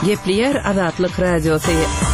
Gepleyer Azatlyk Radiosu.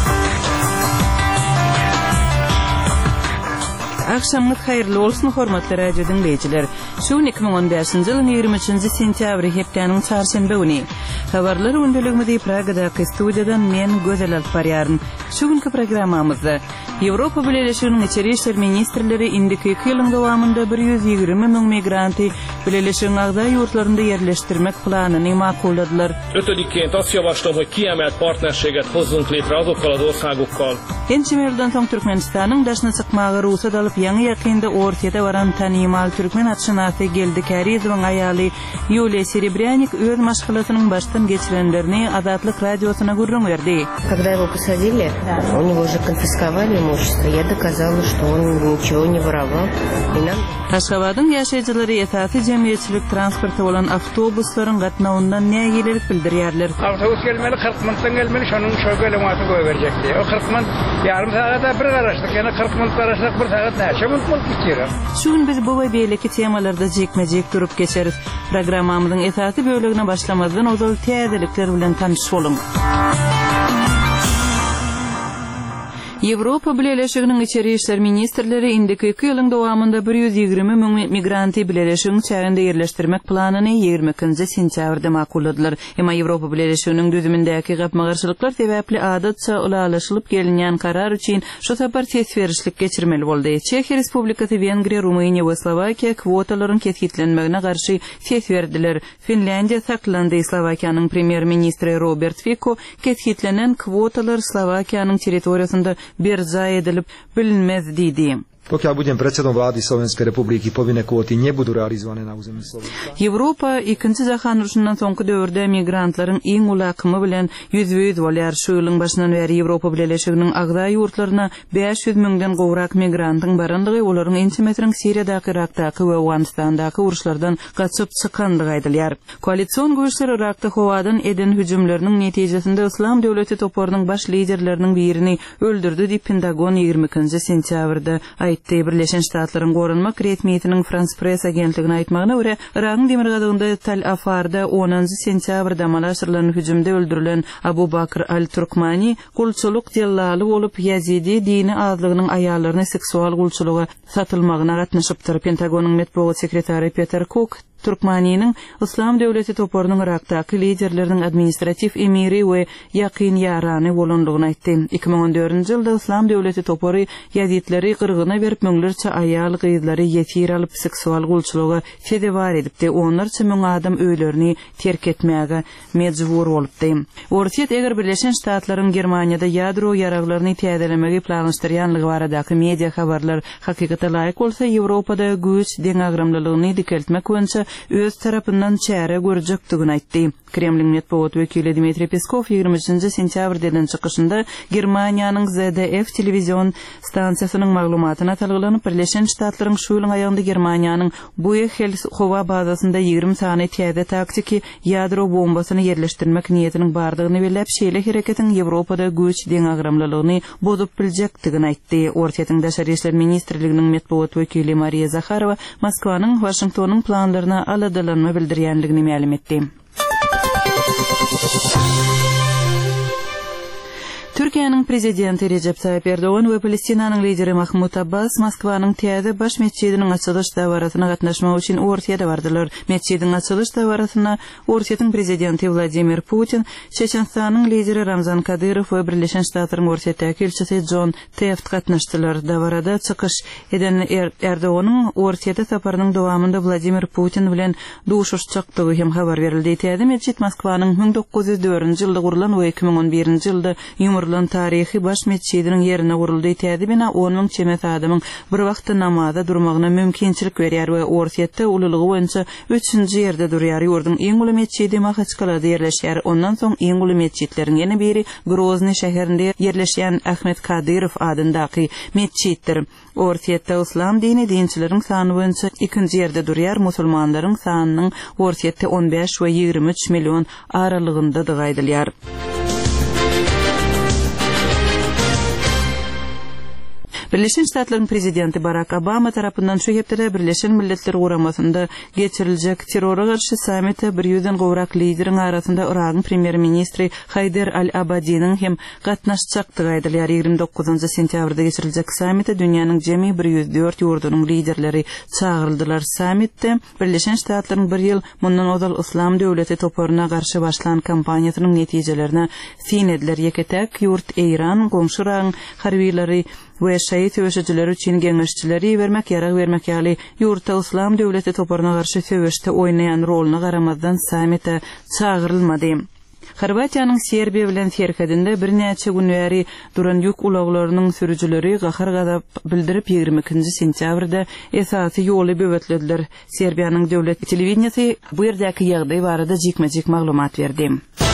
Akşamlık hayırlı olsun hormatly radio dinleyijiler. Şu 2015-nji ýylyň 23-nji sentýabry hepdeniň çarşembe güni. Habarlar öndülügünde Praga'daki studiyadan men Gözel alyp barýaryn. Şu günkü programmamyzda Ýewropa Birleşiginiň içeri işler ministrleri indiki 2 ýylyň dowamında 120 000 migranty Birleşigiň agzay ýurtlarynda ýerleşdirmek planyny makulladylar. Ötödikként azt javaslom, hogy kiemelt partnerséget hozzunk létre azokkal az országokkal. Ençemelden soň Türkmenistanyň daşyna çykmagy ruhsat alyp ýa-ni ýakynda ortada baran tanymal türkmen atşynasy geldi Karizowyň aýaly Yuliya Serebryanik öz maşgalatynyň başdan geçirenlerini Azatlyk Radiosyna gurrun berdi. Когда его посадили, у него уже конфисковали имущество. Я доказала, что он ничего не воровал. И нам... Aşgabatyň ýaşaýjylary esasy jemgyýetçilik transporty bolan awtobuslaryň gatnawyndan näýelik bildirýärler. Awtobus gelmeli 40 minutdan gelmeli, şonuň şo kilometri goýberjekdi. O 40 minut yarım saata bir garaşdyk, ýa-ni 40 minut garaşdyk, bir saat näçe minut geçýär. Şu gün biz bu we beýleki temalarda jekmejek durup geçeriz. Programmamyzyň esasy bölegine başlamazdan ozal täzelikler bilen tanyş bolun. Ýewropa Birleşiginiň içeri işler ministrleri indiki 2 ýylyň dowamında 120 000 migranty Birleşigiň çäginde ýerleşdirmek planyny 20-nji sentýabrda makulladylar. Emma Ýewropa Birleşiginiň düzümindäki gapmagarçylyklar sebäpli adatça ulalaşylyp gelinýän karar üçin şu tapar tesberişlik geçirmeli boldy. Çekiýa Respublikasy, Wengriýa, Rumyniýa we Slowakiýa kwotalaryň ketgitlenmegine garşy ses berdiler. Finlandiýa saklandy. Slowakiýanyň premier ministri Robert Fico ketgitlenen kwotalar Slowakiýanyň territoriýasynda berza edilip bilinmez diýdi. Pokiaľ budem predsedom vlády Slovenskej republiky, povinné kvóty nebudú realizované na území Slovenska. Ýewropa 2-nji jahan uruşundan soňky döwürde migrantlaryň iň ulakymy bilen ýüzüýüz bolýar. Şu ýylyň başyndan beri Ýewropa Birleşiginiň agzay ýurtlaryna 500 000den gowrak migrantyň barandygy, olaryň ençemetriň Siriýadaky, Irakdaky we Awganistandaky uruşlardan gaçyp çykandygy aýdylýar. Koalisiýon güýçleri Irakda howadan eden hüjümleriniň netijesinde Islam döwleti toparynyň baş liderleriniň birini öldürdi diýip Pentagon 20-nji sentýabrda Birleşen Ştatlaryň gorunmak resmiýetiniň France Press agentligine aýtmagyna görä, Iragyň demir gadagynda Tal Afarda 10-njy sentýabrda malaşyrylan hüjümde öldürilen Abu Bakr al-Turkmani gulçuluk dellaly bolup Yazidi dini azlygynyň aýallaryny seksual gulçuluga satylmagyna gatnaşypdyr. Pentagonyň medeniýet sekretary Peter Cook Turkmanynyň Islam döwleti toparynyň Irakdaky liderleriniň administrativ emiri we ýakyn ýarany bolandygyny aýtdy. 2014-nji ýylda Islam döwleti topary ýazitleri gyrgyna berip möňlerçe aýal gyzlary ýetir alyp seksual gulçuluga fedebar edipdi. Onlarça möň adam öýlerini terk etmäge mejbur bolupdy. Ortiýet eger Birleşen Ştatlaryň Germaniýada ýadro ýaraglaryny täzelemegi planlaşdyrýanlygy baradaky media habarlar hakykata laýyk bolsa, Ýewropada güýç deňagramlylygyny dikeltmek boýunça öz tarapyndan çäre görjekdigini aýtdy. Kremlin medeniýet wekili Dmitri Peskov 23-nji sentýabrda çykyşynda Germaniýanyň ZDF telewizion stansiýasynyň maglumatyna talgylanyp Birleşen Ştatlaryň şu ýylyň aýagynda Germaniýanyň Buechel howa bazasynda 20 sany täze taktiki ýadro bombasyny ýerleşdirmek niýetiniň bardygyny belläp, şeýle hereketiň Ýewropada güýç deňagramlylygyny bozup biljekdigini aýtdy. Ortiýetiň daşary işler ministrliginiň medeniýet wekili Mariya Zakharova Moskwanyň Washingtonyň planlaryna aladalanma bildirýänligini ma'lum etdi. Türkiýanyň prezidenti Recep Tayyip Erdoğan we Palestinanyň lideri Mahmud Abbas Moskwanyň täze baş mesçidiniň açylyş dawarasyna gatnaşmak üçin ortaya bardylar. Mesçidiň açylyş dawarasyna ortiýetiň prezidenti Vladimir Putin, Çeçenistanyň lideri Ramzan Kadyrow we Birleşen Ştatlaryň ortiýetdäki elçisi John Teft gatnaşdylar. Dawarada çykyş eden Erdoğanyň ortiýete saparynyň dowamında Vladimir Putin bilen duşuşjakdygy hem habar berildi. Täze mesçit Moskwanyň 1904-nji ýylda gurulan we 2011-nji ýylda ýumurlan tarihi baş mesçidiniň ýerine guruldy. Täze bina 10 000 çemet adamyň bir wagtda namaza durmagyna mümkinçilik berýär we ortiýetde ulylygy boýunça 3-nji ýerde durýar. Ýurdun iň uly mesçidi Mahaçkalada ýerleşýär. Ondan soň iň uly mesçitleriň ýene biri Grozny şäherinde ýerleşýän Ahmet Kadyrow adyndaky mesçitdir. Ortiýetde Islam dini dinçileriň sany boýunça 2-nji ýerde durýar. Musulmanlaryň sanynyň ortiýetde 15 we 23 million aralygyndadygy aýdylýar. Birleşen Ştatların prezidenti Barack Obama tarapından şu heptere Birleşen Milletler Guramasında geçirilecek terrora karşı samite 100'den gowrak liderin arasında Irak'ın premier ministri Haider al-Abadi'nin hem gatnaşacakdygy aýdylýar. 29 sentýabrda geçirilecek samite dünýäniň jemi 104 ýurdunyň liderleri çağıryldylar. Samitde Birleşen Ştatlaryň bir ýyl mundan ozal Islam döwleti toparyna garşy başlan kampaniýasynyň netijelerine sinediler. Ýeketek ýurt Eýran, gomşy Irak harbiýleri we şähit öwüşçileri üçin geňeşçileri bermek ýarag bermek ýaly ýurtda Islam döwleti toparyna garşy söwüşde oýnaýan roluny garamazdan samite çağırylmady. Horwatiýanyň Serbiýa bilen serhedinde bir näçe gün bäri duran ýük ulaglarynyň sürüjileri gahar gadap bildirip 22 sentýabrda esasy ýoly böwetlediler. Serbiýanyň döwlet telewizionysy bu ýerdäki ýagdaý barada jikmejik maglumat berdi.